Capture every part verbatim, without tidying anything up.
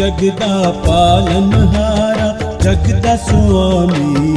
जगदा पालनहारा जगदा स्वामी।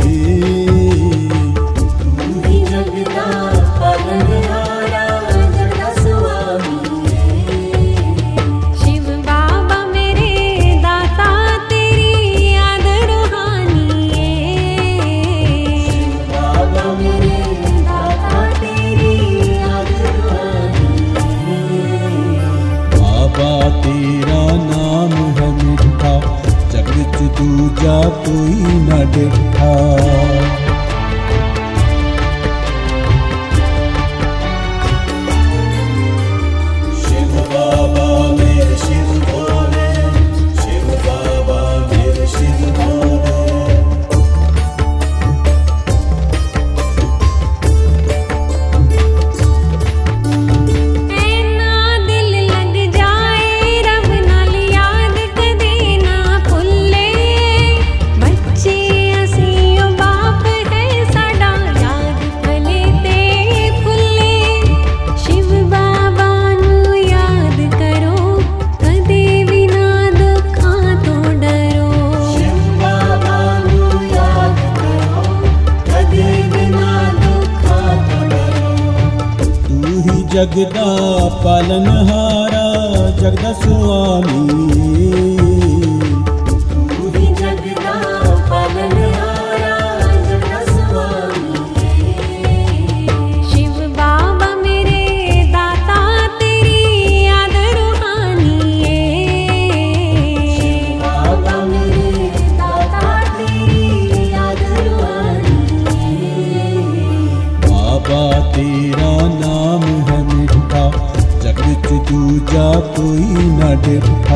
दूजा कोई न देखा। शिव बाबा मेरे शिव भोले, शिव बाबा मेरे शिव भोले। जगदा पालनहारा जगदा स्वामी। तू ही जगदा पालनहारा जगदा स्वामी। शिव बाबा मेरे दाता तेरी याद रूहानी है। शिव बाबा मेरे दाता तेरी याद रूहानी है। बाबा तेरा नाम है जग विच दूजा कोई न डिठा।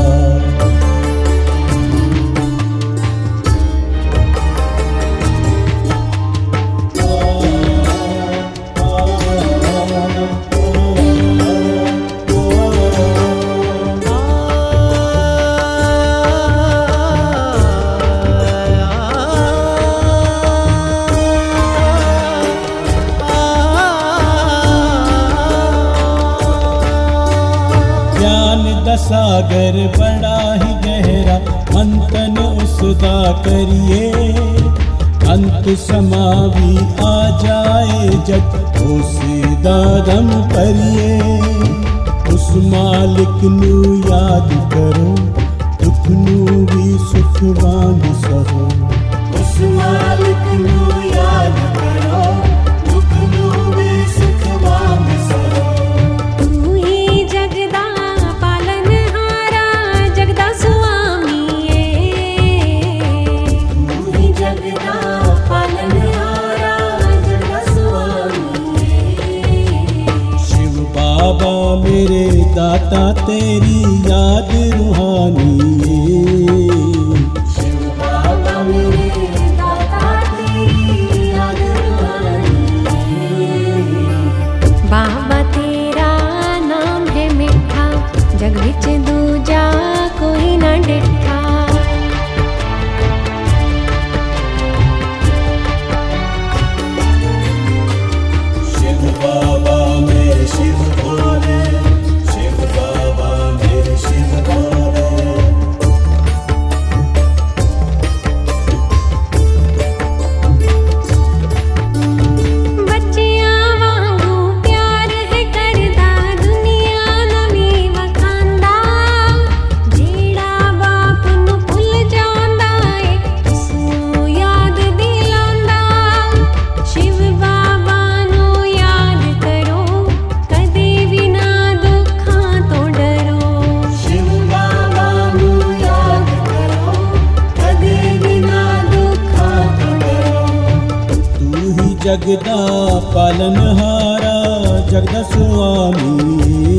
सागर बड़ा ही गहरा मंथन उसदा करिए। अंत समावी आ जाए जग उसे दादम करिए। उस मालिक नू याद करो दुख नू भी सुख वांग सहो। उस मालिक नू याद करो दुख नू भी सुख वांग सहो। तू ही जगदा बाबा मेरे दाता तेरी याद रूहानी है। शिव बाबा मेरे दाता तेरी याद रूहानी है। बाबा तेरा नाम है मिठा जग विच दूजा कोई न डिठा। शिव बाबा मेरे शिव भोले, शिव बाबा मेरे शिव भोले। बच्चियां वांगू प्यार है करदा दुनिया नवी वखांदा। जेड़ा बाप नू भुल जांदा है उसनू याद दिलांदा। शिव बाबा नू याद करो कदे भी ना दुखां तो डरो। शिव बाबा नू याद करो कदे भी ना दुखां तो डरो। तू ही जगदा पालनहारा जगदा स्वामी।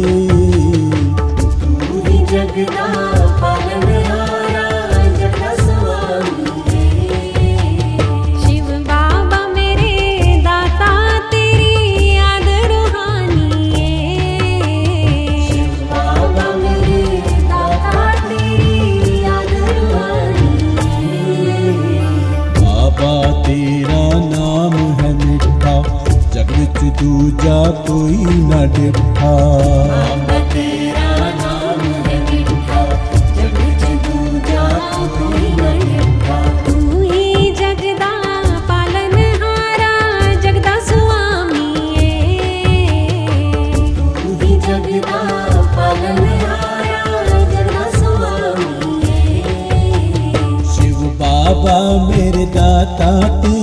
तू ही जगदा पालनहारा जगदा स्वामी। शिव बाबा मेरे दाता तेरी याद रूहानी है। शिव बाबा मेरे दाता तेरी याद रूहानी है। बाबा तेरा नाम है मिठा जग विच दूजा कोई न डिठा। बाबा तेरा नाम है मिठा जग विच दाता